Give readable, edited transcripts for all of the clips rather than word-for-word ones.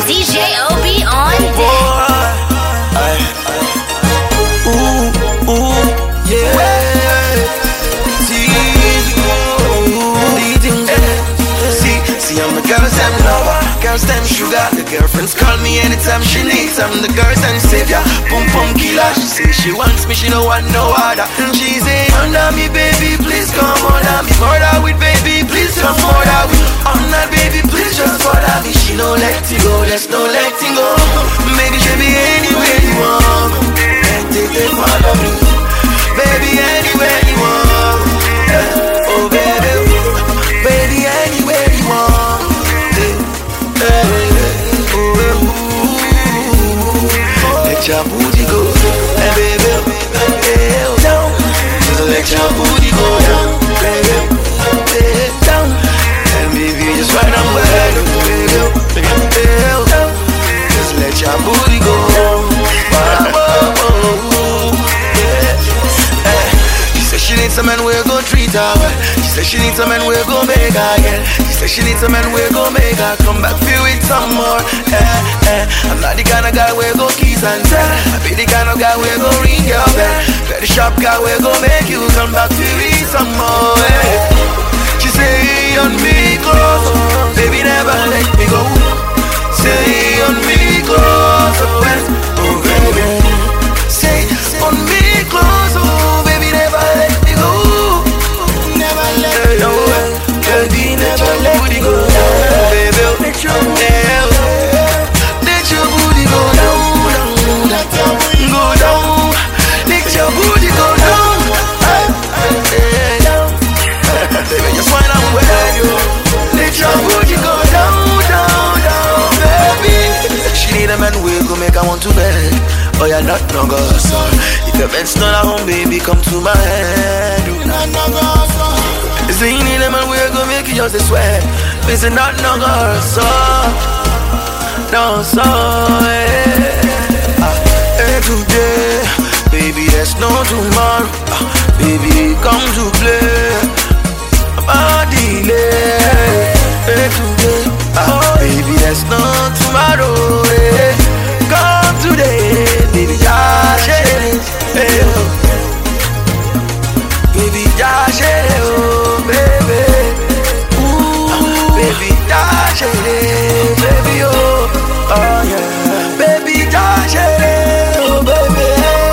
DJ Obi on deck. I'm the girls them lover, girls them sugar. The girlfriends call me anytime she needs. I'm the girls them savior, boom boom killer. She say she wants me, she don't want no other. She say under me baby, please come under me. Murder with baby, please come murder with. I'm not baby, please just follow me. She no let it go, there's no letting go. Maybe she be anywhere you want, and take it follow me. Baby anywhere you want, oh baby, baby anywhere you want. Let your booty go, and baby, down. Just let your booty go down, baby, down. And baby, just right on where you, baby, down. Just let your booty go down. She said she needs a man where go treat her well. She said she needs a man where go make her yeah. She said she needs a man where go make her come back feel with some more. I'm not the kind of guy where go kiss and tell. I be the kind of guy where go ring your bell. Very sharp guy where go make you come back feel with some more. She say on me close, baby never let me go. Say on me close, oh baby. Say on me close, oh baby never let me go. Never let me go, baby never let me go. Baby, let your booty go down, go down. Let your booty go down, baby just wind up where you. Let your booty go down, baby. She need a man who go make her want to bed. Oh, you're not no girl, son. If your bed's not at home, baby, come to my head. You're not no girl, son. Is you need a man who go make you just sweat? Is it not no girl, son? No, son. Hey, today, baby, there's no tomorrow. Baby, come to play. Body lay. Hey, today, baby, there's no tomorrow. Come today, baby, Josh, baby, Josh, oh, baby, ooh, baby, Josh, baby, oh yeah, baby, Josh, oh, baby,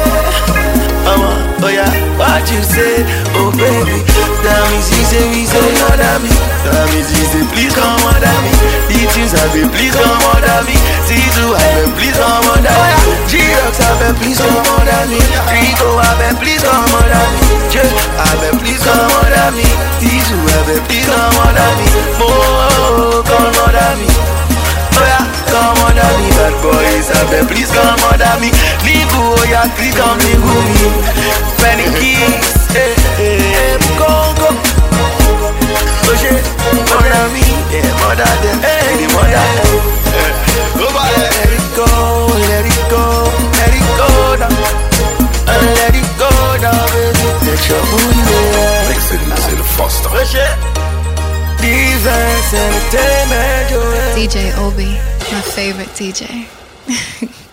oh yeah, what you say, oh, baby, damn is easy, we say, mother me, damn is easy, please come mother me, the things I be, please come mother me, see to have please come mother me, G-Rocks I bet, please come mother me, Rico I bet, please come mother me, J I bet, please come mother me, these who have it, please come mother me, Mo, come mother me, oh yeah, come mother me, bad boys I bet, please come mother me, Nico, oh yeah, please come Nico me, Penny Keys, go, go, oh shit, mother me, yeah, mother them, the mother them, let it go, let it go, let it go down, let it go down, baby, let your booty go. Mix it in the Foster. Oh shit, Defense Entertainment, DJ Obi, my favorite DJ.